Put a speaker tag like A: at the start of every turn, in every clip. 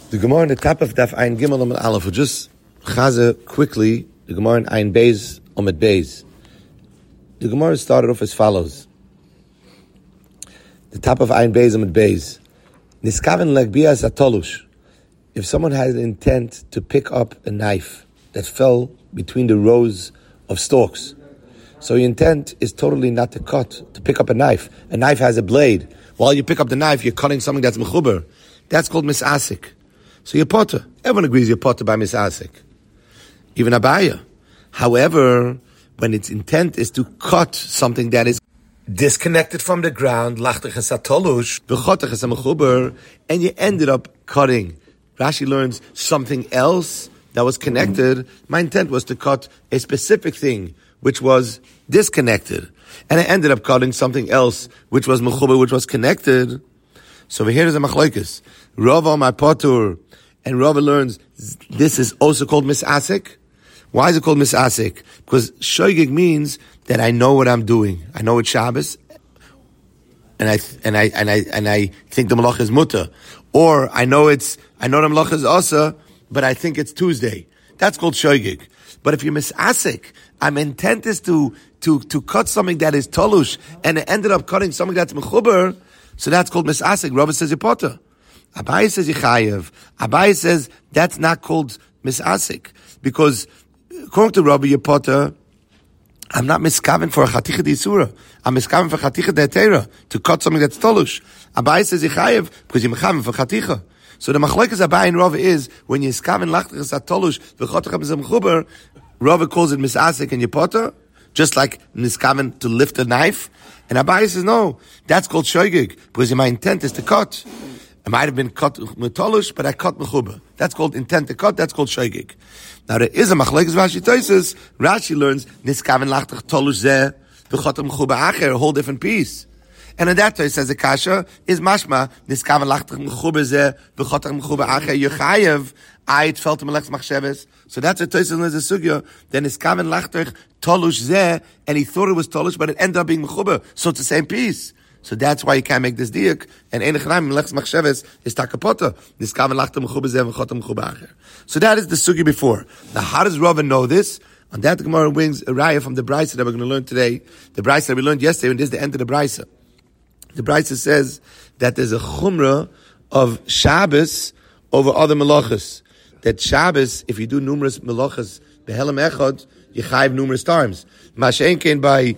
A: The Gemara in the top of Daf Ein Gimel Amud Aleph. We'll just chaza quickly the Gemara in Ein Beis Amud Beis. The Gemara started off as follows. The top of Ein Beis Amud Beis. Niskaven legbias atolush. If someone has an intent to pick up a knife that fell between the rows of stalks, so your intent is totally not to cut, to pick up a knife. A knife has a blade. While you pick up the knife, you're cutting something that's mechuber. That's called misasik. So you're potter. Everyone agrees you're potter by misasik. Even Abaya. However, when its intent is to cut something that is disconnected from the ground, and you ended up cutting. Rashi learns something else that was connected. My intent was to cut a specific thing which was disconnected. And I ended up cutting something else which was mechuber, which was connected. So over here is a machlokes. Rava my potur, and Rava learns this is also called misasik. Why is it called misasik? Because shoygig means that I know what I'm doing. I know it's Shabbos, and I think the malach is mutter, or I know the malach is asa, but I think it's Tuesday. That's called shoygig. But if you're misasik, my intent is to cut something that is tolush, and I ended up cutting something that's mechuber. So that's called misasik. Rava says you're potter. Abai says yichayev. Abai says that's not called misasik. Because according to Rava, you're potter. I'm not miskaven for a chaticha d'isura. I'm miskaven for chaticha d'etera, to cut something that's tolush. Abai says yichayev because you're miskaven for chaticha. So the machlokes Abai and Rava is when you're miskaven lachtichas at-tolush v'chaticha b'zem Rava calls it misasik and you're potter, just like miskaven to lift a knife. And Abai says, no, that's called shoygig, because my intent is to cut. It might have been cut metolush, but I cut mechuba. That's called intent to cut, that's called shoygig. Now there is a machlokes Rashi Tosis. Rashi learns, niskaven lachtach tolush zeh, v'chotem mechuba acher, a whole different piece. And in that case, says the kasha, is mashma, niskaven lachtach mechuba zeh, v'chotem mechuba acher, yechayev, it fell to Melech's Machsheves. So that's a Tosis learns a sugya, then niskaven lachtach tolush zeh, and he thought it was tolush, but it ended up being mechuba. So it's the same piece. So that's why you can't make this diak. And Ein Echnaim Melech's Machsheves is takapota. Niskaven lachtach mechuba zeh, v'chotem mechuba acher. So that is the sugya before. Now how does Rava know this? On that the Gemara brings a raya from the Brisa that we're going to learn today. The Brisa that we learned yesterday, and this is the end of the Brisa. The Brisa says that there's a chumrah of Shabbos over other melachos. That Shabbos, if you do numerous melachos, behelam echad, you chayiv numerous times. Mashenkein by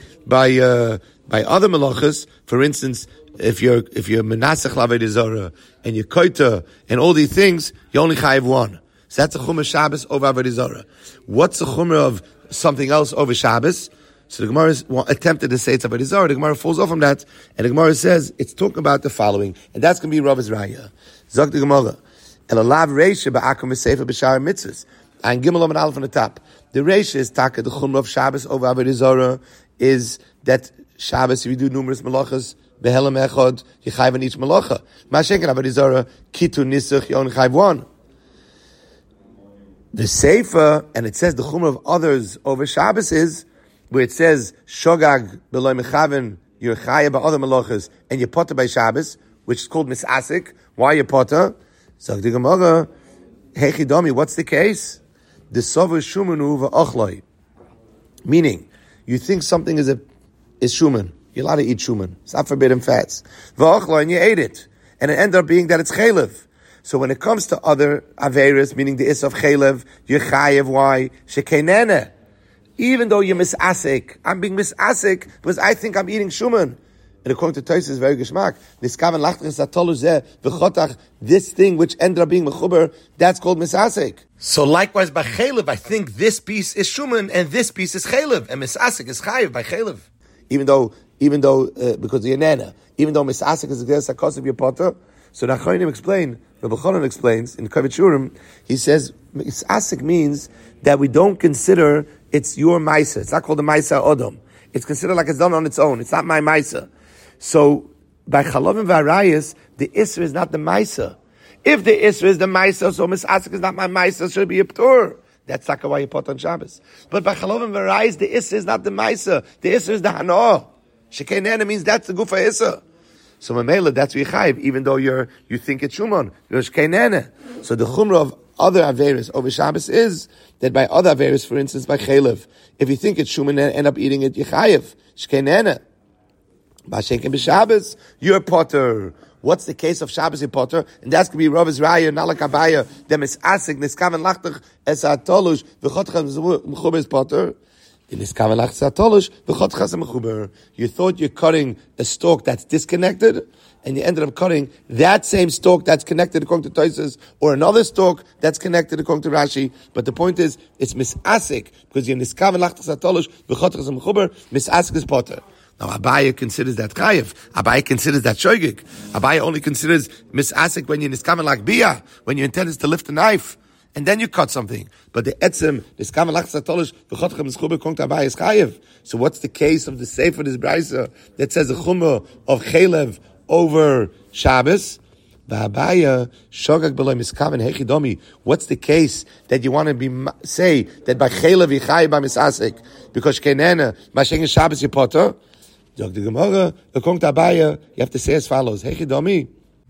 A: other melachos, for instance, if you're menasech lavei zara and you're koita and all these things, you only chayiv one. So that's a chumrah Shabbos over avodah zara. What's the chumrah of something else over Shabbos? So the Gemara attempted to say it's avodah zara. The Gemara falls off from that, and the Gemara says it's talking about the following, and that's going to be Rava's raya. Zok the Gemara. And a lav reisha ba'akum v'sefer b'shar mitzvahs. And Gimel Amud Aleph on the top. The reisha is taka, the chumrah of Shabbos over avodah zara is that Shabbos, if you do numerous melachas, behelam echad, you chayv on each melacha. Ma'ashenken avodah zara, kitu nisach, you only chayv one. The sefer, and it says the chumrah of others over Shabbos is, where it says, shogag b'loy mechaven, you're chayv by other melachas, and you're potter by Shabbos, which is called misasik. Why you potter? So the Gemara, Hechidomi, what's the case? The sover shumanu v'ochloi. Meaning, you think something is shuman. You're allowed to eat shuman. It's not forbidden fats. V'ochloi, and you ate it. And it ended up being that it's chaylev. So when it comes to other averis, meaning the is of chaylev, you're chayev, why? Shekeinene. Even though you're misasik, I'm being misasik because I think I'm eating shuman. And according to Tosis, is very geschmack. This thing which ended up being mechuber, that's called misasik. So likewise by chaylev, I think this piece is shuman and this piece is chaylev, and misasik is chayev by chaylev. Even though because the yanana, even though misasik is against the cost of your potter. So Nachronim explain, Rabbi Chanan explains in Kavit Shurim, he says misasik means that we don't consider it's your maisa. It's not called the maisa odom. It's considered like it's done on its own. It's not my maisa. So, by Chalovim V'Arayis, the Isra is not the Maisa. If the Isra is the Maisa, so Misasik is not my Maisa, should be a P'tur. That's not why you put on Shabbos. But by Chalovim V'Arayis, the Isra is not the Maisa. The Isra is the Hanoah. Shekeinena means that's the Gufa Isra. So Mamela, that's Yechayev, even though you think it's Shumon. So the Chumrah of other Averis over Shabbos is that by other Averis, for instance, by Chelev, if you think it's Shumon and end up eating it, Yechayev. Shkenene. Bashenken b'Shabbos, you're Potter. What's the case of Shabbos in Potter? And that's going to be Rav's Raya, Nalak Abaya, dem is Asik, Niskaven Lachtach, es Atolush, v'chotcham mechuber is Potter. Niskaven Lachtach Atolush, v'chotcham mechuber. You thought you're cutting a stalk that's disconnected, and you ended up cutting that same stalk that's connected according to Tosfos, or another stalk that's connected according to Rashi. But the point is, it's misasik, because you're Niskaven Lachtach Atolush, v'chotcham mechuber, misasik is Potter. Now Abaye considers that chayiv. Abaye considers that shoygig. Abaye only considers misasik when you're niskaven like bia, when your intent is to lift a knife, and then you cut something. But the etzem, niskaven like satolish, v'chotchem eschuber kong to Abaye is chayiv. So what's the case of the sefer this brayso that says the chumrah of chelev over Shabbos? V'Abaye shogag below miskaven hechidomi. What's the case that you want to say that by chelev yichayiv by misasik because kenena mashengen Shabbos yipoter? Dr. Gemara, according to Abaye, you have to say as follows: Hechidomi,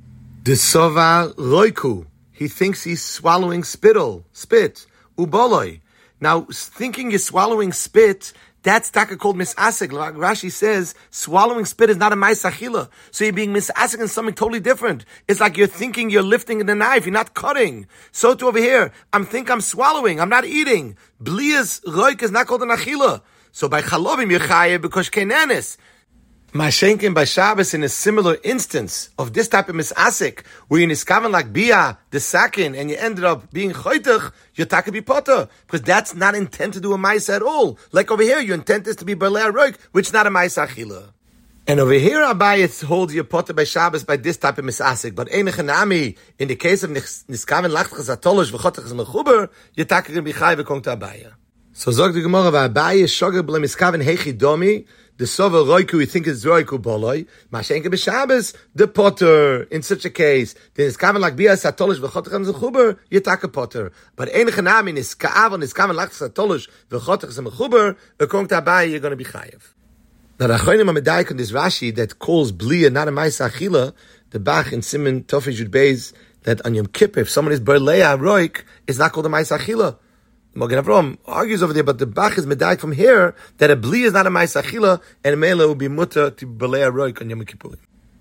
A: Desova roiku. He thinks he's swallowing spit. Uboloi. Now, thinking you're swallowing spit, that's taka called misasik. Like Rashi says, swallowing spit is not a ma'asachila. So you're being misasik in something totally different. It's like you're thinking you're lifting in a knife, you're not cutting. So to over here, I'm swallowing, I'm not eating. Blias roik is not called an achila. So by chalovim you're chayev because kenanis. Mashenkin by Shabbos in a similar instance of this type of misasik, where you niskaven like bia, the sakin, and you ended up being choytach, you're taka be potter, because that's not intent to do a ma'isa at all. Like over here, your intent is to be berlei roik, which is not a ma'isa achila. And over here, Abaye holds your potter by Shabbos by this type of misasik, but einechanami, in the case of niskaven lachtas atolosh v'chotach mechuber, you're taka be chay v'kong to Abaye. So zog the Gemara Abaye shoger b'le miskaven hechidomi. The Sova Roiku, we think is Roiku Boloi. Mashenke b'Shabbos, the Potter. In such a case, then it's kaven like Bia Satolish v'chotechem zechuber, Yitaka Potter. But ein chanami is ka'avon is kaven like Satolish v'chotechem zechuber, according to Abaye, you're going to be chayev. Now the Achronim HaMedayik on this Rashi that calls Blia not a Ma'aseh Achila, the Bach in Siman Tofei Yud Beis, that on Yom Kippur, if someone is Berleya Roik, it's not called a Ma'aseh Achila. Magen Avraham argues over there, but the Bach is medayik from here that a bli is not a ma'aseh achila, and a mela will be mutter to belei a roik on Yom Kippurim.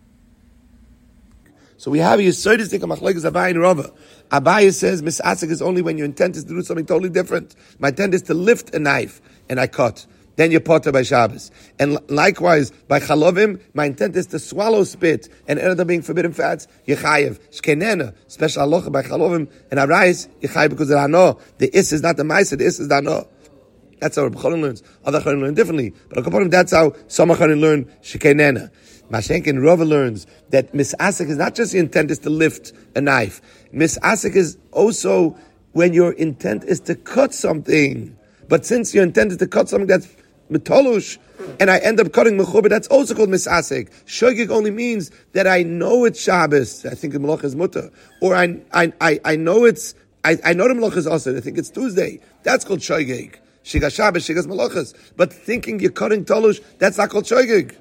A: So we have a yesodistik machlokes Abaye and Rava. Abaye says misasik is only when your intent is to do something totally different. My intent is to lift a knife and I cut. Then you're potter by Shabbos. And likewise, by chalovim, my intent is to swallow spit and end up being forbidden fats, yechayev. Shkenena, special halacha by chalovim and arayis, yechayev because the hano, the is not the ma'aseh, the is the hano. That's how Rabbi Chonin learns. Other Chonin learn differently. But according to that's how some Chonin learn shkenena. Mashenkin Rava learns that misasik is not just the intent is to lift a knife. Misasik is also when your intent is to cut something. But since your intent is to cut something that's metolush, and I end up cutting mechuber, that's also called misasik. Shogig only means that I know it's Shabbos. I think the malach is mutter, or I know it's I know the malach is also. I think it's Tuesday. That's called shogig. Shigas Shabbos, shigas malachas. But thinking you're cutting tolush, that's not called shogig.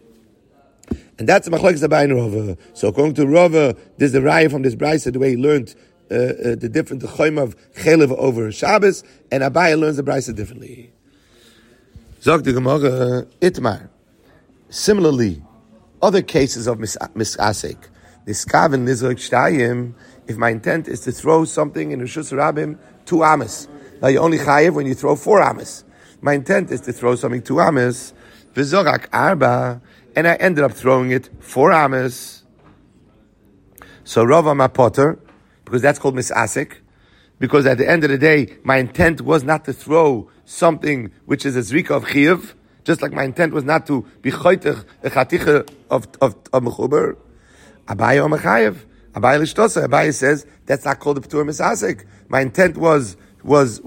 A: And that's the machlokes Abaye and Rava. So according to Rava, there's the raya from this brayso, the way he learned the different chayim of chelev over Shabbos, and Abaye learns the brayso differently. Zog the Gemara Itmar. Similarly, other cases of misasik. Niskaven nizrok shtayim. If my intent is to throw something in Rishus Rabim 2 amas. Now you only chayev when you throw 4 amas. My intent is to throw something 2 amas. V'zorak arba, and I ended up throwing it 4 amas. So Rava ma potter, because that's called misasik. Because at the end of the day, my intent was not to throw something which is a zrika of chiyuv, just like my intent was not to be choytech a chaticha of mechuber. Abaye or mechayev. Abaye l'shtosa. Abaye says that's not called a p'tur misasik. My intent was to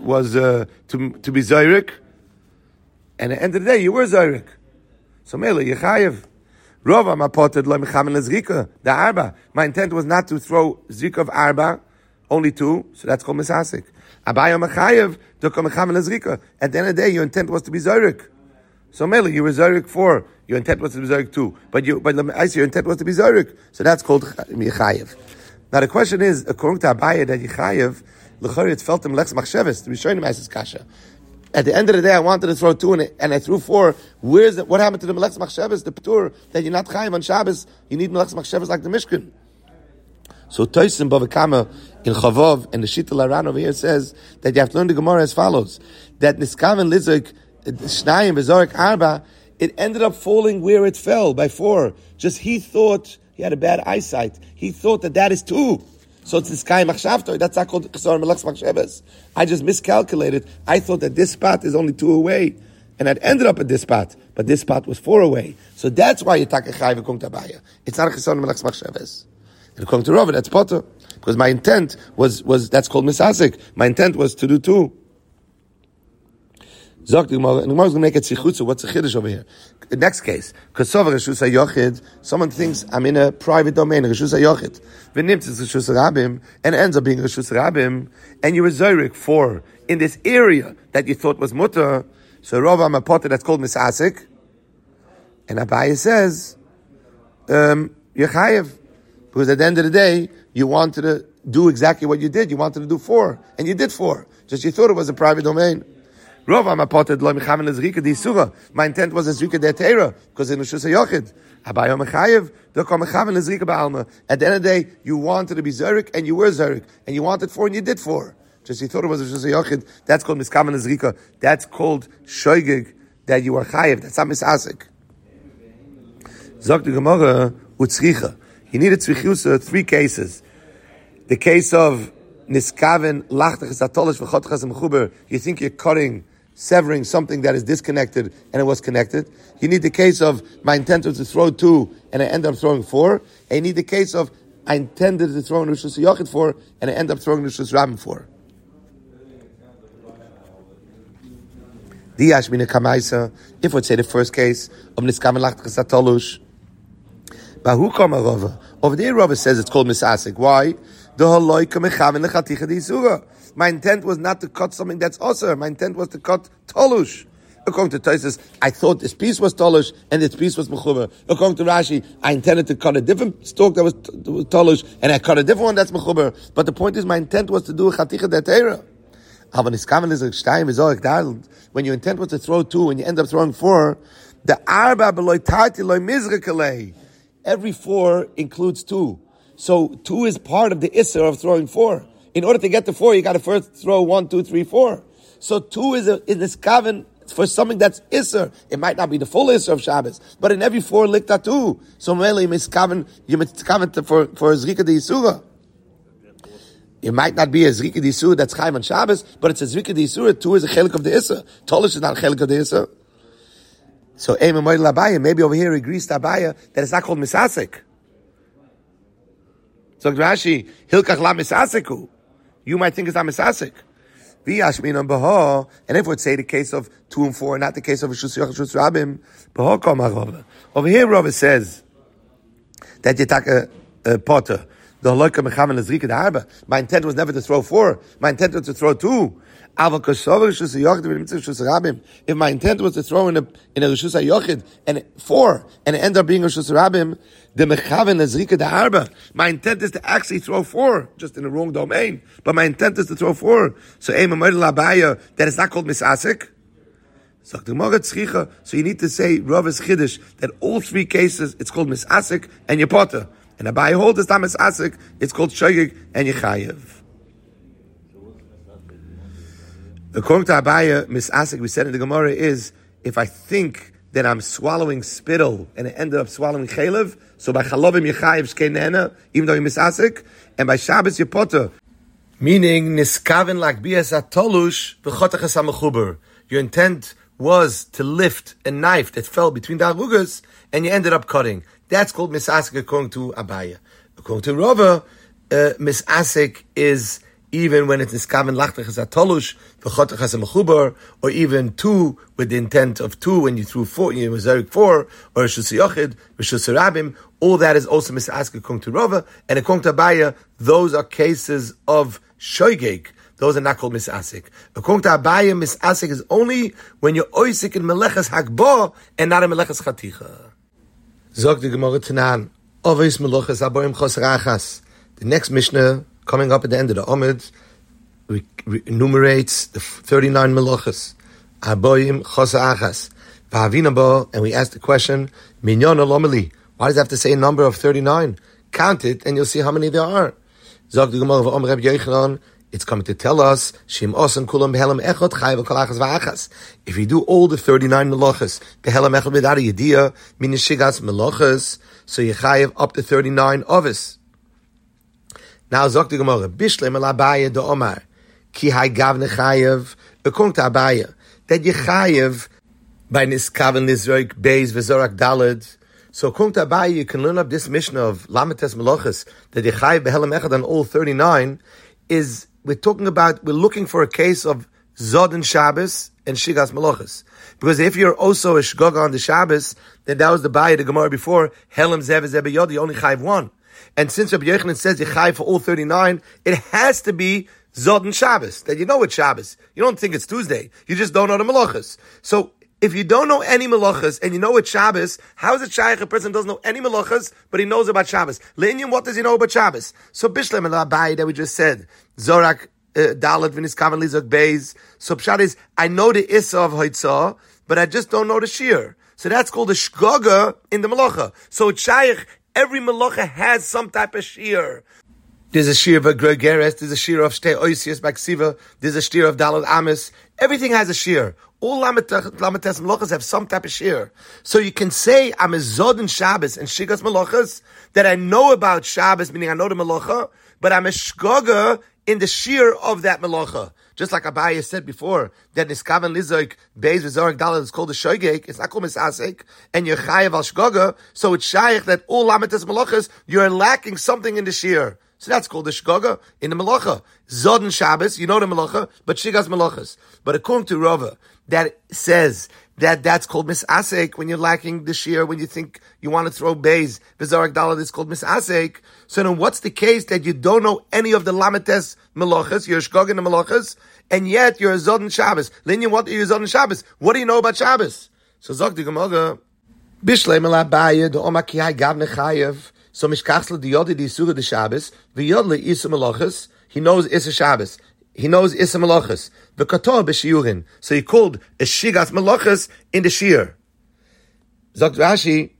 A: be zayrik, and at the end of the day, you were zayrik. So mele yechayev. Rova ma poted lo mechamen lezrika the arba. My intent was not to throw zrika of arba. Only 2, so that's called misasik. Abaye mechayev to come mechamen lezrika. At the end of the day, your intent was to be zayrik. So mele, you were zayrik for Your intent was to be Zorik too. But your intent was to be Zorik. So that's called Yechayev. Now the question is, according to Abaye, that Yechayev, l'chari it felt him lex machsheves, to be showing him as his kasha. At the end of the day, I wanted to throw 2 and I threw 4. What happened to the Melex Machshavas, the P'tur, that you're not Chayiv on Shabbos, you need Melex Machshavas like the Mishkan. So Toysim Bava Kama in Chavov, and the Shita Laran over here says that you have to learn the Gemara as follows, that Niskaven Lizik, Shnayim, Bezorik Arba, it ended up falling where it fell, by 4. Just he thought, he had a bad eyesight, he thought that is 2. So it's this guy machshavtoi. That's not called chesar melech machshavas. I just miscalculated. I thought that this spot is only 2 away, and it ended up at this spot, but this spot was 4 away. So that's why you take a chayv according to Abaye. It's not a chesar melech machshavas. And according to Rava, that's potter, because my intent was that's called misasik. My intent was to do 2. Zok the Gemara, and the Gemara is going to make it sichutzu. What's the chiddush over here? The next case, Kasova Reshus HaYochid, someone thinks I'm in a private domain, Reshus HaYochid. V'nimtz is Reshus HaRabim, and ends up being Reshus HaRabim, and you were Zorik for, in this area that you thought was mutter, so Rava Mapoter, that's called Misasik, and Abaye says, you're chayev, because at the end of the day, you wanted to do exactly what you did. You wanted to do 4, and you did 4. Just you thought it was a private domain. My intent was a zrika de teira, because in Reshus HaYochid, at the end of the day, you wanted to be Zorik, and you were Zorik, and you wanted 4, and you did 4. Just you thought it was Reshus HaYochid. That's called miskaven zrika. That's called shoygig, that you are chayev. That's not misasik. Zok the Gemara utzricha. He needed tzrichusa 3 cases. The case of niskaven lachtach zatolish v'chotchas mechuber. You think you're severing something that is disconnected and it was connected. You need the case of my intent was to throw 2 and I end up throwing 4. And you need the case of I intended to throw in Reshus HaYochid 4 and I end up throwing Reshus HaRabim 4. Diyash mina kamaisa. If we'd say the first case of niskaven lachtach zatolush, bahu kama Rava. Over there, Rava says it's called misasik. Why? My intent was not to cut something that's osir. My intent was to cut tolush. According to Tosfos, I thought this piece was tolush and this piece was mechuber. According to Rashi, I intended to cut a different stalk that was tolush and I cut a different one that's mechuber. But the point is, my intent was to do a chaticha detera. When your intent was to throw 2 and you end up throwing 4, the arba beloy tati loy mizrakalei. Every 4 includes 2. So 2 is part of the isser of throwing 4. In order to get to 4, you got to first throw 1, 2, 3, 4. So 2 is this kaven for something that's isser. It might not be the full isser of Shabbos, but in every 4 likta 2. So mainly you miskaven for zrika de yisura. It might not be a zrika de yisura that's chayim on Shabbos, but it's a zrika de yisura. 2 is a chelik of the isser. Tolish is not a chelik of the isser. So maybe over here he agrees to Abaye that it's not called misasik. So Rashi, hilkach la misaseku. You might think it's not misasik. And if we'd say the case of 2 and 4, not the case of Reshus HaRabim, over here Rava says that you take a potter. My intent was never to throw 4. My intent was to throw 2. If my intent was to throw in a Reshus HaYochid and 4, and it ended up being Reshus HaRabim, the mechaven zrika de arba. My intent is to actually throw 4, just in the wrong domain. But my intent is to throw 4. So that is not called misasik. So you need to say Rava's chiddush that all 3 cases it's called misasik and yepota. And Abaye holds it's not misasik, it's called shogeg and yechayev. According to Abaye, misasik, we said in the Gemara, is if I think that I'm swallowing spittle and I ended up swallowing chalev, so by chalovim yechayev shkeinena, even though you misasik, and by Shabbos yepota, meaning niskaven like bias atolush v'chotachas ha'mechuber. Your intent was to lift a knife that fell between the arugas, and you ended up cutting. That's called misasik according to Abaye. According to Rava, misasik is even when it's niskaven lachtach atolush v'chotachas ha'mechuber, or even 2 with the intent of 2 when you threw 4, you was 4, or Reshus HaYochid, Reshus HaRabim. All that is also misasik according to Rava, and according to Abaye, those are cases of shoygeg. those are not called misasik. According to Abaye, misasik is only when you're oisik in meleches hakbo and not in meleches chaticha. Zog the Gemara Tanan, ovis meleches aboim chosar achas. The next Mishnah, coming up at the end of the Omid, enumerates the 39 meleches. Aboim chosar achas. V'havina, and we ask the question, minyon olomeli. Why does it have to say a number of 39? Count it, and you'll see how many there are. Zog the Gemara v'om Reb Yochanan, it's coming to tell us, Shim osan kulam behelam echot chayv kol achas v'achas. If you do all the 39 melachas, behelam echot without a yediyah, min shigas melachas, so you chayev up to 39 ovis. Now Zog the Gemara, Bishlem al Abaye do Omar, ki hay gavne chayev, according to Abaye, that you chayev by niskaven nizroik beis v'zorak dalad. So according to Abaye, you can learn up this Mishnah of Lametes Melachas, that you chayev behelam echot on all 39, is we're looking for a case of Zod and Shabbos and Shigas Melachas. Because if you're also a Shgoga on the Shabbos, then that was the Baya, the Gemara before, Helam Zev Zeb Yod, you only chayiv one. And since Rabbi Yochanan says you chayiv for all 39, it has to be Zod and Shabbos, that you know it's Shabbos. You don't think it's Tuesday. You just don't know the Melachas. So if you don't know any melachas and you know it's Shabbos, how is it shaykh a person doesn't know any melachas but he knows about Shabbos? Le'inyan, what does he know about Shabbos? So Bishlem al Abaye that we just said, Zorak Dalet v'niskaven lizok beis. So Pshat is, I know the Issa of Hoitzah, but I just don't know the Shir. So that's called a Shgoga in the melacha. So it's shaykh, every melacha has some type of Shir. There's a shir of a Gregeres, there's a shir of Shtei Oisius Baksiva, there's a shir of Dalad Amis. Everything has a shir. All Lametes Melachas have some type of shir. So you can say, I'm a Zod in Shabbos and Shigas Melachas, that I know about Shabbos, meaning I know the Melacha, but I'm a Shgoga in the shir of that Melacha. Just like Abaye said before, that Niskaven Lizoik, Beis V'Zorak Dalad is called a Shoygek, it's not called Misasek, and you're Chayev al Shgoga, so it's shaykh that all Lametes Melachas, you're lacking something in the shir. So that's called the Shgoga in the Melacha. Zod and Shabbos, you know the Melacha, but Shigas Melachas. But according to Rava, that says that that's called Misasek when you're lacking the Shir, when you think you want to throw Beis, V'Zorak Dalad is called Misasek. So then what's the case that you don't know any of the Lametes Melachas, you're a Shgoga in the Melachas, and yet you're a Zod and Shabbos. Linyan, what are you Zod and Shabbos? What do you know about Shabbos? So Zog the Gemara, Bishlem al Abaye, the Oma ki hay gavne chayev. So Mishkachsel the Yodi the Isura the Shabbos, the Yodle Isa Melachas, he knows Isa Shabbos. He knows Isa Melachas. The Kator b'Shiurin. So he called a Shigas Melachas in the Shir. Zog Rashi,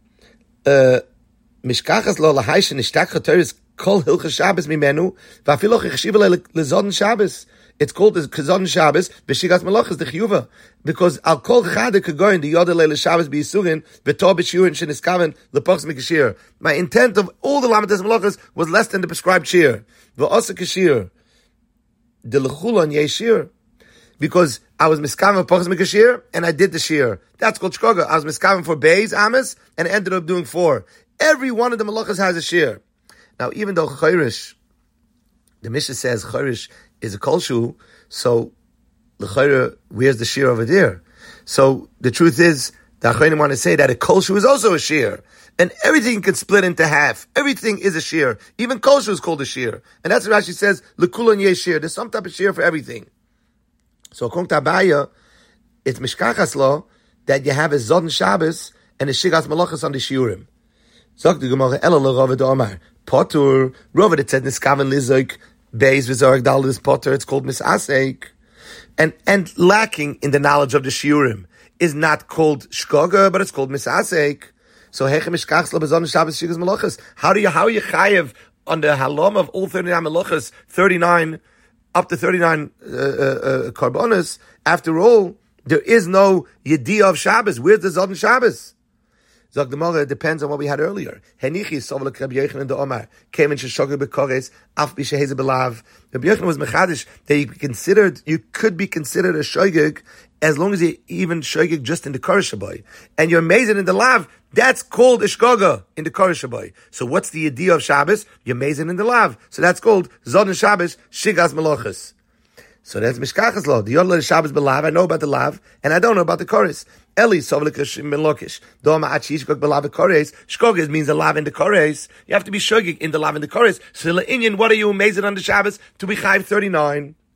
A: Mishkachas lo lahaysh nishtak Chatoris kol hilchas Shabbos mimenu, va'afiloch ichshiva lezodin Shabbos. It's called the Kazon Shabbos, b'Shigas Melachas the Chiyuva, because al kol chade kagoyin the Yodel le Shabbos b'Yisurin v'tor b'Shiurin sheniskaven lepochs mikashir. My intent of all the Lametes Melachas was less than the prescribed shir. V'osa kashir the lechulon yeshir, because I was miskaven for pochs mikashir and I did the shir. That's called shkoga. I was miskaven for beis amis and ended up doing 4. Every one of the Melachas has a shir. Now, even though chayrish, the Mishnah says chayrish is a kolshu, so l'chayra, where's the shir over there? So the truth is, the Achronim want to say that a kolshu is also a shir, and everything can split into half. Everything is a shir. Even kolshu is called a shir, and that's what Rashi says. L'kulon yesh shir. There's some type of shir for everything. So according to Abaye, it's mishkachas law that you have a Zod and Shabbos and a Shigas Melachas on the shiurim. Zog the Gemara Ela l'Rava d'Omar Potur. Rava that said niskaven lizoik Beis V'Zorak Dalad is Potter, it's called Misasek. And lacking in the knowledge of the Shiurim is not called Shkoga, but it's called Misasek. So Hechem Mishkachsla B'Zon Shabbos Shigas Melachas. How are you chayev on the halom of all 39 Melachas, 39, up to 39 Karbonas? After all, there is no Yediyah of Shabbos. Where's the Zod Shabbos? Zog the Gemara, it depends on what we had earlier. Henichi sovelek Rabbi Yochanan the Omar came in sheshogeg bekores af b'sheheze belav. Rabbi Yochanan was mechadish that you could be considered a shogeg as long as you even shogeg just in the koresh shaboy, and you're amazing in the lav. That's called a shgoga in the koresh shaboy. So what's the idea of Shabbos? You're amazing in the lav. So that's called Zod and Shabbos Shigas Melachas. So that's Mishkachas law. The Yodel Shabbos belav. I know about the lav, and I don't know about the koresh. Eli sovlik melokish. Doma achish gog belav koresh. Shkogas means the lav in the koresh. You have to be shogig in the lav in the koresh. So the Indian, what are you amazing on the Shabbos to be chayiv 39?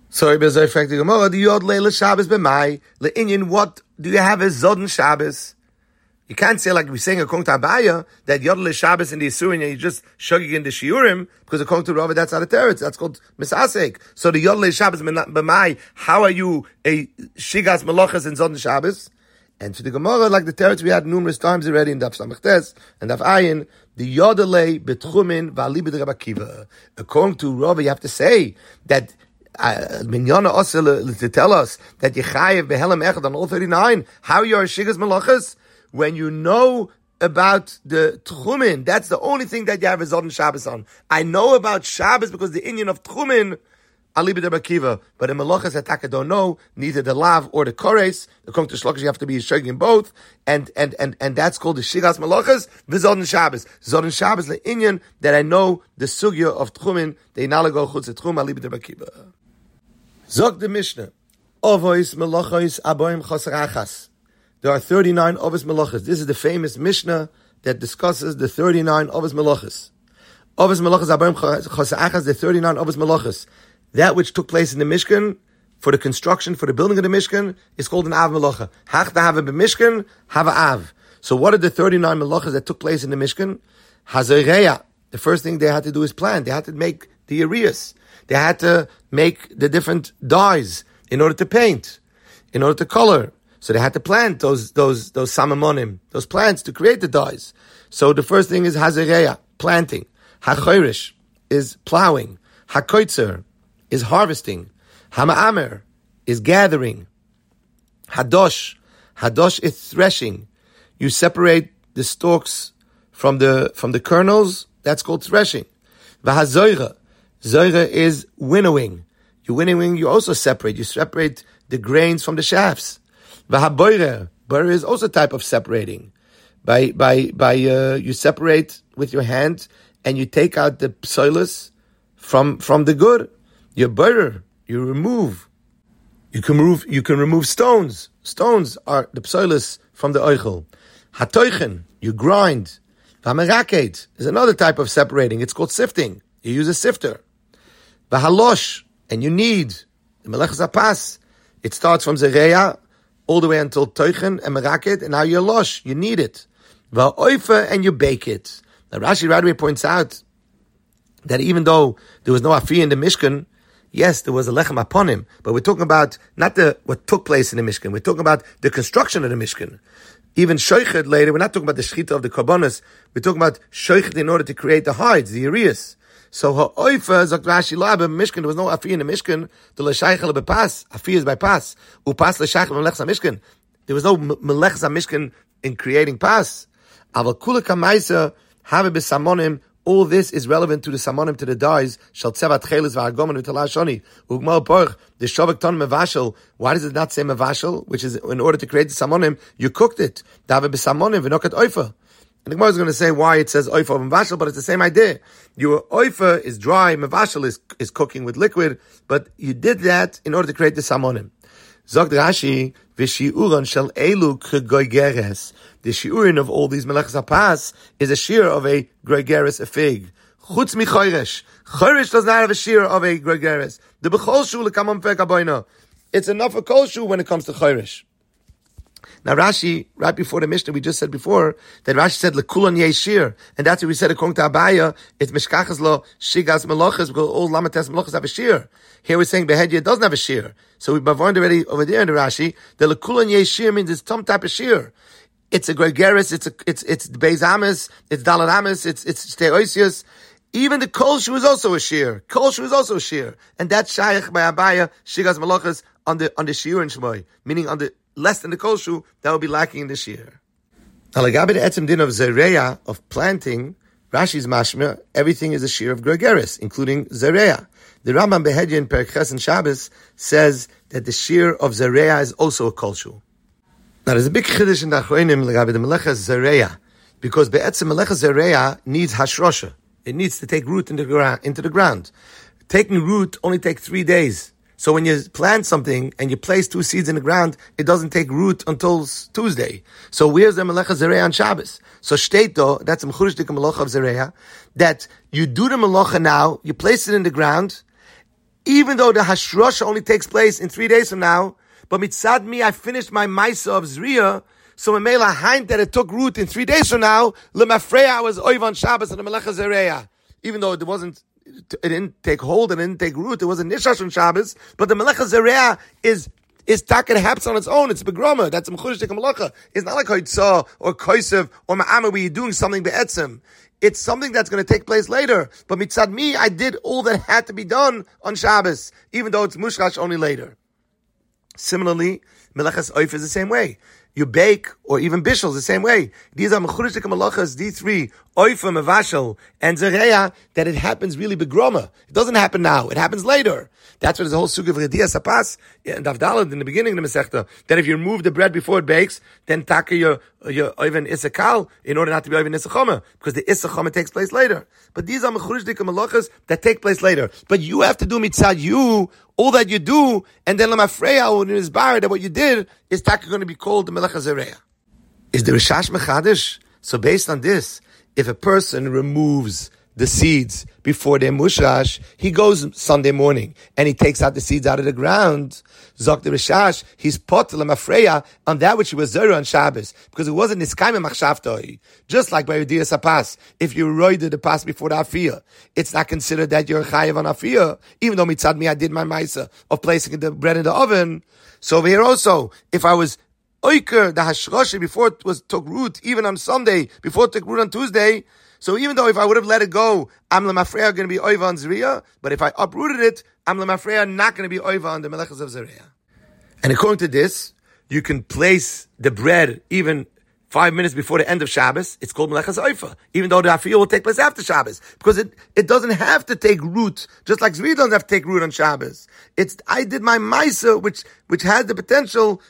A: Sorry, Bezai Frank the Gemara, the Yod Leila Shabbos b'mai, le'inyan, what do you have as Zodin Shabbos? You can't say, like we're saying according to Abaya, that Yod Leila Shabbos in the Yisurin, and you just shugging in the Shiurim, because according to Rava, that's not a teretz, that's called Misasek. So the Yod Leila Shabbos b'mai, how are you a Shigas Malachas in Zodin Shabbos? And for the Gemara, like the teretz we had numerous times already in Daf Samachtes and Daf Ayin, the Yodelei betchumin v'ali b'Rabbi Akiva. According to Rava, you have to say that Minyana also to tell us that Yechayev behelam echad on all 39. How you are shigas malachas when you know about the tchumin? That's the only thing that you have a Zodin Shabbos on. I know about Shabbos because the Inyan of tchumin. Ali b'Rabbi Akiva, but in Malachas Ataka don't know neither the lav or the kores. According to Shlokish, you have to be shogig in both, and that's called the shigas Malachas v'Zodin Shabbos. Zodin Shabbos the inyan that I know the sugya of tchumin. They nalago chutz tchum Ali b'Rabbi Akiva. Zog the Mishnah, Ovois Malachos Aboim Chosarachas. There are 39 Ovois Malachas. This is the famous Mishnah that discusses the 39 Ovois Malachas. Ovois Malachas Aboim Chosarachas. The 39 Ovois Malachas. That which took place in the Mishkan, for the construction, for the building of the Mishkan, is called an Av Melacha. Hach da have a Mishkan, have a Av. So what are the 39 Melachas that took place in the Mishkan? Hazoreya. The first thing they had to do is plan. They had to make the areas. They had to make the different dyes in order to paint, in order to color. So they had to plant those samamonim, those plants to create the dyes. So the first thing is Hazoreya, planting. HaChoirish is plowing. HaKoitzer is harvesting. Hama'amer is gathering. Hadosh is threshing. You separate the stalks from the kernels. That's called threshing. V'hazoyra is winnowing. You winnowing. You also separate. You separate the grains from the shafts. V'haboirer is also a type of separating. By you separate with your hand and you take out the psoilus from the good. You butter, you remove. You can remove stones. Stones are the psoilus from the oichel. Hatoichen, you grind. V'hameraket is another type of separating. It's called sifting. You use a sifter. V'halosh, and you knead. The melechas hapas, it starts from zereya all the way until toichen and meraket, and now you losh, you knead it. V'oifa, and you bake it. Now Rashi right away points out that even though there was no afi in the Mishkan, yes, there was a lechem upon him, but we're talking about not what took place in the Mishkan. We're talking about the construction of the Mishkan. Even shoichet later, we're not talking about the shechita of the korbanos. We're talking about shoichet in order to create the hides, the areas. So ha'oifa zok Rashi lab Mishkan. There was no afi in the Mishkan. The l'shaychel bepas, afi is by pas. Upas l'shaychel melechza Mishkan. There was no melechza Mishkan in creating pas. Aval kula kamaisa have b'samonim. All this is relevant to the samonim, to the dyes. Shal tzevat chelis v'argomen v'talashoni. Ugmal porch the shovek ton mevashel. Why does it not say mevashel? Which is in order to create the samonim, you cooked it. Dave b'samonim v'nokat oifa. And the Gemara is going to say why it says oifa mevashel, but it's the same idea. Your oifa is dry, mevashel is cooking with liquid, but you did that in order to create the samonim. Zog Rashi v'shiuron shel elu k'goygeres. The shiurin of all these melechas hapas is a shear of a gregeres, a fig. Chutz mi choyresh. Choyresh does not have a shear of a gregeres. The bechol shu lekamam fek aboino. It's enough for kol shu when it comes to choyresh. Now Rashi, right before the Mishnah, we just said before, that Rashi said, Lekulon yeh shir. And that's what we said according to Abaya, it's mishkachas lo shigas melachas, because all lamates melachas have a shir. Here we're saying Behedya doesn't have a shir. So we've warned already over there in the Rashi, the Lekulon yeh shir means it's some type of shir. It's a gregeris, it's beis amis, it's dalad amis, it's steoisius. Even the kol shu is also a shear. Kol shu is also a shear. And that's shaykh by Abaya, shigas melachas, on the shear and shmoy. Meaning on the less than the kol shu, that will be lacking in this year. Now, lagabe the etzem din of zereya, of planting, Rashi's mashma, everything is a shear of gregeris, including zereya. The Rambam Behedya in Perek Ches and Shabbos says that the shear of zereya is also a kol shu. Now, there's a big chiddush in the Achronim lagabe the melechas zereya, because be'etzem melechas zereya needs hashrosha. It needs to take root into the ground. Taking root only takes 3 days. So when you plant something and you place 2 seeds in the ground, it doesn't take root until Tuesday. So where's the melecha zereya on Shabbos? So shteito, that's a mechurish dika melecha of zereya, that you do the melecha now, you place it in the ground. even though the Hashrosha only takes place in 3 days from now, but mitzad me, I finished my Maisa of Zriya, so Memela Haint that it took root in 3 days from now, Lemafreya I was Oiv on Shabbos and the Melecha Zereya. Even though it didn't take hold, it didn't take root, it wasn't Nishash on Shabbos, but the Melecha Zereya is taken happens on its own. It's begroma. That's a mechudesh malacha. It's not like hoitzah or koisev or ma'amah where you're doing something be'etzim. It's something that's going to take place later. But mitzad me, I did all that had to be done on Shabbos, even though it's mushkash only later. Similarly, melechas oif is the same way. You bake, or even bishul, the same way. These are mechudesh malachas, these three, oifa, mevashel, and zereya, that it happens really begroma. It doesn't happen now. It happens later. That's what there's a whole sugi of Rediyas Hapas and Davdalad in the beginning of the Masechta, that if you remove the bread before it bakes, then taka your oiven isakal in order not to be oiven isachoma, because the isachoma takes place later. But these are mechudesh malachas that take place later. But you have to do mitzad you, all that you do, and then lemafreya, when it is barred, that what you did is taka going to be called the melecha zereya. Is the Rishash Mechadish? So based on this, if a person removes the seeds before they're mushash, he goes Sunday morning and he takes out the seeds out of the ground. Zok the Rishash, he's pot lemafreya on that which he was zera on Shabbos, because it wasn't niskaim machshavtoi. Just like by Yudiyas Hapas, if you roided the pas before the afiyah, it's not considered that you're chayiv on afiyah, even though mitzad me I did my ma'isa of placing the bread in the oven. So over here also, if I was oiker the hashroshi before it took root, even on Sunday, before it took root on Tuesday. So even though if I would have let it go, I'm lemafreya going to be oiva on zriya, but if I uprooted it, I'm lemafreya not going to be oiva on the melechas of zriya. And according to this, you can place the bread even 5 minutes before the end of Shabbos. It's called melechas oifa, even though the afiyah will take place after Shabbos, because it doesn't have to take root, just like zriya doesn't have to take root on Shabbos. I did my maisa, which had the potential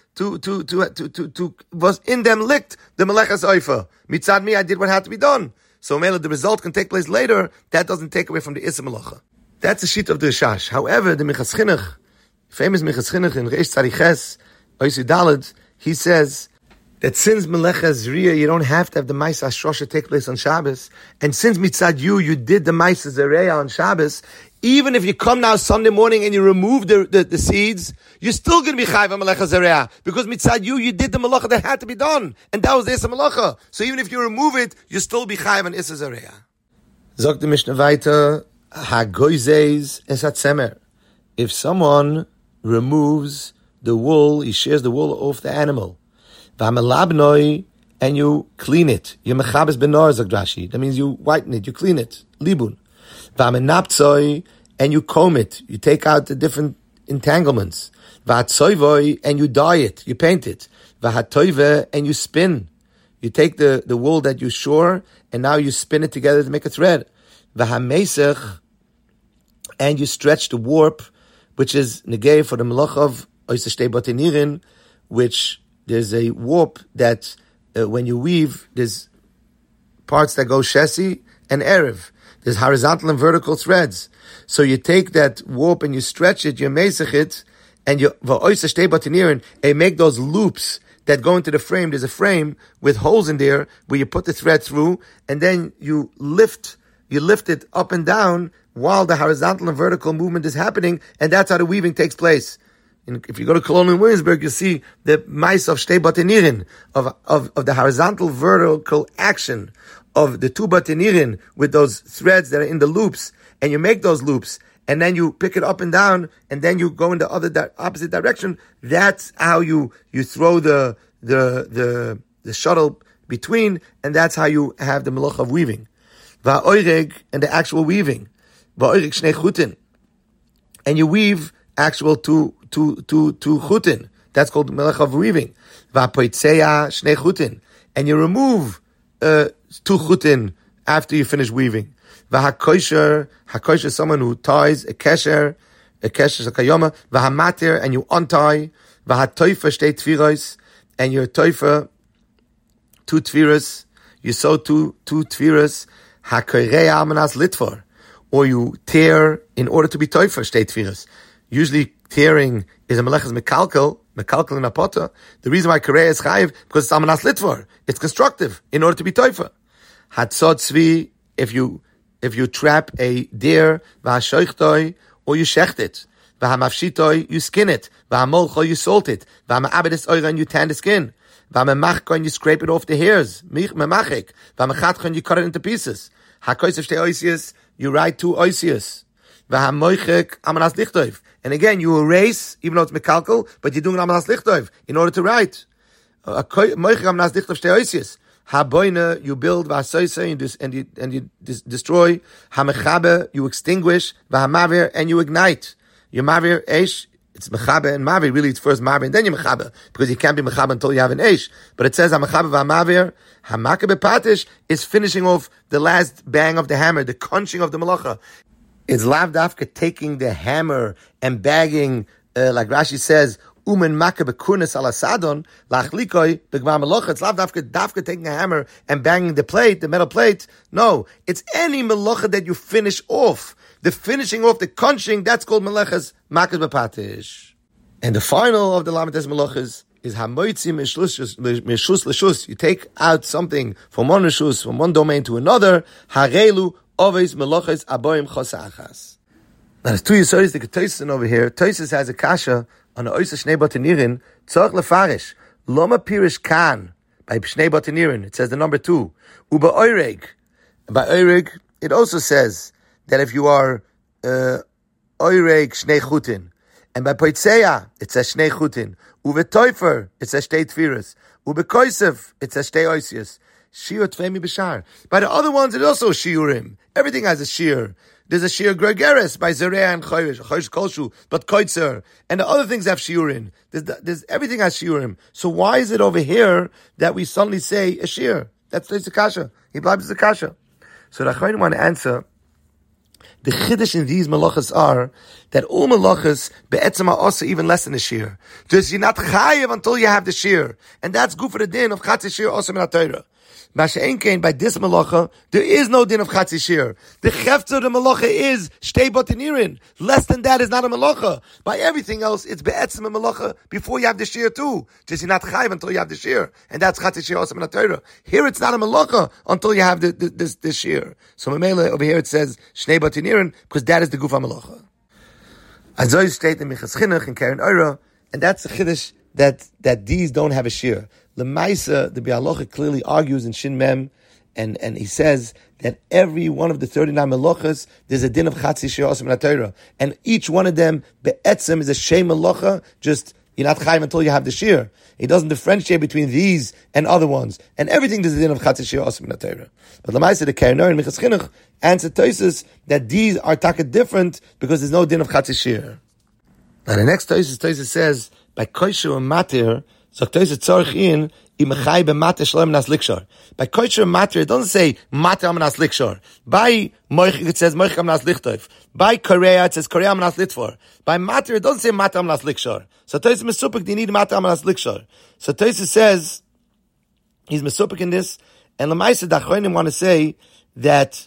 A: to was in them licked the melechas oifa. Mitzad me, I did what had to be done. So the result can take place later. That doesn't take away from the Issa Melacha. That's the sheet of the Rishash. However, the Minchas Chinuch, famous Minchas Chinuch in Reish Tzariches, Oisi Daled, he says that since Melecha Zriya, you don't have to have the Maisa Hashrosha take place on Shabbos, and since Mitzad you did the Maisa Zereya on Shabbos, even if you come now Sunday morning and you remove the seeds, you're still going to be chayv on melecha zereya, because mitzad you did the melacha that had to be done, and that was the issa melacha. So even if you remove it, you still be chayv on issa zereya. Zok the Mishnah weiter, hagoyzeis es hatzemer. If someone removes the wool, he shears the wool off the animal, v'amelabnoi, and you clean it, you mechabes benor zok Rashi. That means you whiten it, you clean it, libun. V'amenaptzoi, and you comb it, you take out the different entanglements. V'hatzoivoi, and you dye it, you paint it. V'hatoive, and you spin. You take the wool that you shore, and now you spin it together to make a thread. V'hamesech, and you stretch the warp, which is negay for the melach of oiseshtei batenirin, which there's a warp that when you weave, there's parts that go shesi and erev. There's horizontal and vertical threads. So you take that warp and you stretch it, you mesech it, and you make those loops that go into the frame. There's a frame with holes in there where you put the thread through, and then you lift it up and down while the horizontal and vertical movement is happening, and that's how the weaving takes place. And if you go to Cologne and Williamsburg, you see the mice of Shtei Batenirin, of the horizontal vertical action of the two batenirin with those threads that are in the loops, and you make those loops, and then you pick it up and down, and then you go in the opposite direction. That's how you throw the shuttle between, and that's how you have the melach of weaving. Va'oireg, and the actual weaving. Va'oireg shnei chutin, and you weave actual two chutin. That's called melach of weaving. Va'poitzeya shnei chutin, and you remove 2 chutin after you finish weaving. V'hakoisher is someone who ties a kesher is a kayoma. V'hamatir, and you untie. V'hatoifa shtei tfiros, and your toifa 2 tfiros. You sew two tfiros. Hakoirea amanas litfor, or you tear in order to be toifa shtei tfiros. Usually tearing is a melechas mekalkel in a potter. The reason why korea is chayiv, because it's amanas litfor. It's constructive in order to be toifa. Hatzot tzvi, if you trap a deer, v'hashoichtoi, or you shecht it. V'hamafshitoi, you skin it. V'hamolcho, you salt it. V'hama'abedis oiran, you tan the skin. V'hamemachkon, you scrape it off the hairs. Memachik. V'hamachatchon, you cut it into pieces. Hakoysev shtei oisius, you write 2 oisius. V'hamoichek, amanas lichtov. And again, you erase, even though it's mekalkel, but you're doing amanas lichtov in order to write. Moichek amanas lichtov shtei oisius. Haboina, you build, v'asoyse, and you destroy. Hamechabe, you extinguish. V'hamavir, and you ignite. You mavir eish, it's mechabe and mavir. Really, it's first mavir and then you mechabe, because you can't be mechabe until you have an eish. But it says hamechabe v'hamavir. Hamakabe patish is finishing off the last bang of the hammer, the crunching of the malacha. It's lav dafka taking the hammer and bagging, like Rashi says, umen makabe kurnes ala sadon lachlikoi begmar malacha. It's lav dafka taking a hammer and banging the plate, the metal plate. No, it's any malacha that you finish off. The finishing off, the conching, that's called melechas makas b'patish. And the final of the lamites melechas is hamoitzi mishus l'shus. You take out something from one rishus, from one domain to another. Harelu oves melechas aboim chosachas. Now there's 2 yisoris the Tosis over here. Tosis has a kasha on the oisa shnei batanirin tzorch lefarish loma pirish kan by shnei batanirin. It says the number 2. Uba oireg. By oireg, it also says that if you are oireg shnei chutin, and by poitzeya it says shnei chutin, uve toifer it says shtei tfiras, uve koisev it says shtei oisius, shiur tvemi b'shar. By the other ones it also shiurim. Everything has a shiur. There's a shiur gregeres by zereah and choyrish kolshu, but koitzer, and the other things have shiurim. There's everything has shiurim. So why is it over here that we suddenly say a shiur? That's the kasha. He blabs the kasha. So the Achronim want to answer. The chiddush in these malachas are that all malachas be'etzem also even less than a shear. Just you're not chayiv until you have the shear, and that's good for the din of chatzi shear also min haTorah. Masha'en kein, by this malacha there is no din of chatzi shear. The chefter of the malacha is shtei batanirin. Less than that is not a malacha. By everything else it's be'etzem a malacha before you have the shear too. Just you're not chayiv until you have the shear, and that's chatzi shear also min haTorah. Here it's not a malacha until you have the shear. So Mamela over here it says shnei batanirin because that is the gufa malacha. Azoy state in Michas Chinuch in Karen Oira, and that's the chiddush that these don't have a shear. L'maisa, the Bialocha clearly argues in Shin Mem, and he says that every one of the 39 melachas, there's a din of chatzi shear also min haTorah, and each one of them be'etzem is a shei melacha. Just you're not chayiv until you have the shear. He doesn't differentiate between these and other ones, and everything there's a din of chatzi shear also min haTorah. But l'maisa, the Karen Oira and Michas Chinuch answer Tosis that these are taka different because there's no din of chatzi shear. Now the next Tosis says by koisher and matir. So Tosis tzorich in imechai b'matir shalom nas likshor. By koisher and matir, it doesn't say matir amanas likshor. By moich it says moich amanas lichtov. By korea it says korea amanas litfor. By matir it doesn't say matir amanas likshor. So Tosis mesupik they need matir amanas likshor. So Tosis says he's mesupik in this, and l'maisa the Achronim want to say that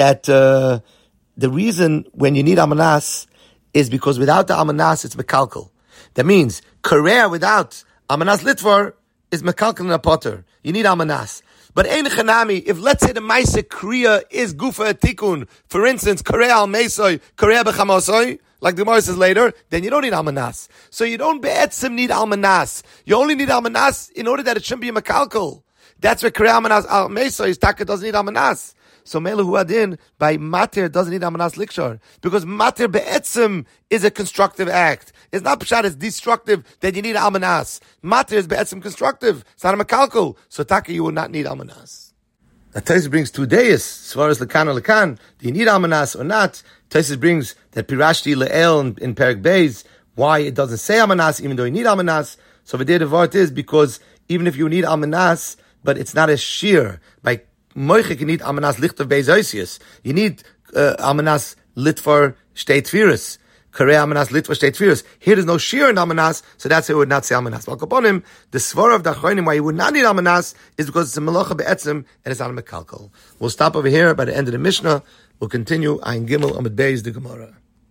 A: the reason when you need amanas is because without the amanas it's mekalkel. That means korea without amanas litvar is mekalkel in a potter. You need amanas. But ein chanami, if let's say the maisa kriya is gufa tikun, for instance, korea al mesoy, korea b'chamosoy, like the Gemara says later, then you don't need almanas. So you don't be'etzim need almanas. You only need almanas in order that it shouldn't be a mekalkel. That's where korea almanas al mesoy, taka doesn't need almanas. So Mela Huadin, by matir, doesn't need amanas likshor. Because matir be'etzim is a constructive act. It's not pshat, it's destructive that you need amanas. Matir is be'etzim constructive. It's not a mekalkel. So taka, you would not need amanas. Now Tosis brings 2 days, as far as lekan or lekan. Do you need amanas or not? Tosis brings that pirashti le'el in Perek Beis, why it doesn't say amanas, even though you need amanas. So the day of Vart is because even if you need amanas, but it's not a shear, by moichik you need amanas lichtov beis oisius. You need amanas lit for shtei tfiras. Korea amanas lit for shtei tfiras. Here there's no shear in amanas, so that's why it would not say amanas. But upon him, the svara of the Achronim why you would not need amanas is because it's a melacha be'etzim and it's not a mekalkel. We'll stop over here by the end of the Mishnah. We'll continue Ayin Gimel Amud Beis the Gemara.